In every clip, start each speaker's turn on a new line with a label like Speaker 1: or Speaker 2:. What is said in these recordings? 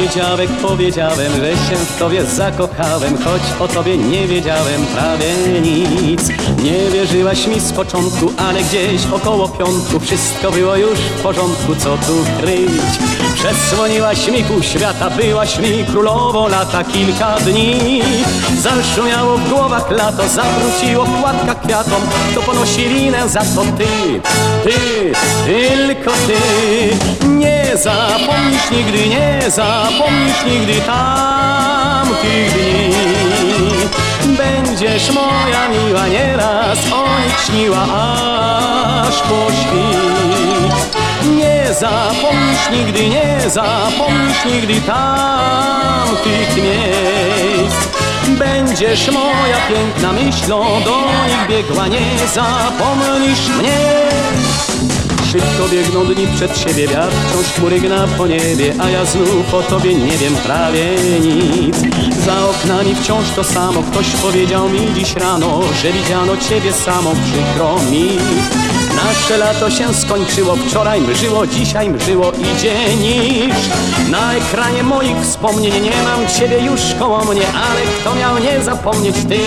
Speaker 1: dziawek, powiedziałem, że się w tobie zakochałem, choć o tobie nie wiedziałem prawie nic. Nie wierzyłaś mi z początku, ale gdzieś około piątku wszystko było już w porządku, co tu kryć. Przesłoniłaś mi pół świata, byłaś mi królową lata. Kilka dni zaszumiało w głowach lato, zawróciło w płatkach kwiatom. Kto ponosi winę za to? Ty, tylko ty. Nie zapomnisz nigdy, nie zapomnisz nigdy tamtych dni. Będziesz moja miła, nieraz o nich śniła aż po świt. Nie zapomnisz nigdy, nie zapomnisz nigdy tamtych miejsc. Będziesz moja piękna myślą, do nich biegła, nie zapomnisz mnie. Szybko biegną dni przed siebie, wiatr wciąż chmury gna po niebie, a ja znów o tobie nie wiem prawie nic. Za oknami wciąż to samo, ktoś powiedział mi dziś rano, że widziano ciebie samą, przykro mi. Nasze lato się skończyło, wczoraj mżyło, dzisiaj mżyło, idzie niż. Na ekranie moich wspomnień nie mam ciebie już koło mnie, ale kto miał nie zapomnieć? Ty,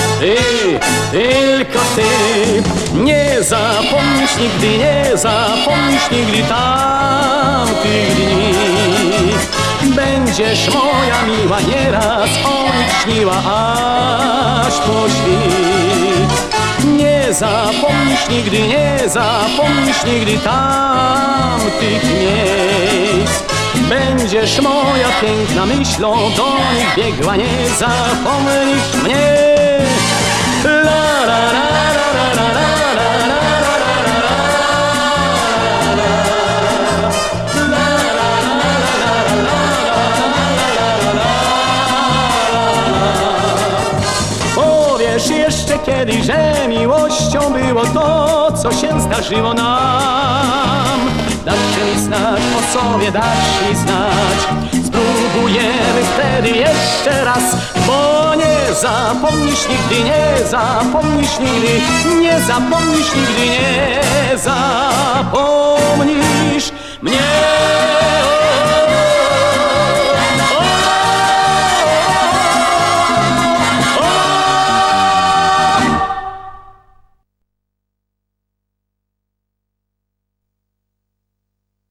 Speaker 1: tylko ty. Nie zapomnisz nigdy, nie zapomnisz nigdy tamtych dni. Będziesz moja miła, nieraz o nich śniła aż po świt. Nie zapomnisz nigdy, nie zapomnisz nigdy tamtych miejsc. Będziesz moja piękna myślą, do nich biegła, nie zapomnisz mnie. La la la la la la. Jeszcze kiedyś, że miłością było to, co się zdarzyło nam. Dasz mi znać o sobie, dasz mi znać. Spróbujemy wtedy jeszcze raz, bo nie zapomnisz nigdy, nie zapomnisz nigdy, nie zapomnisz nigdy, nie zapomnisz mnie.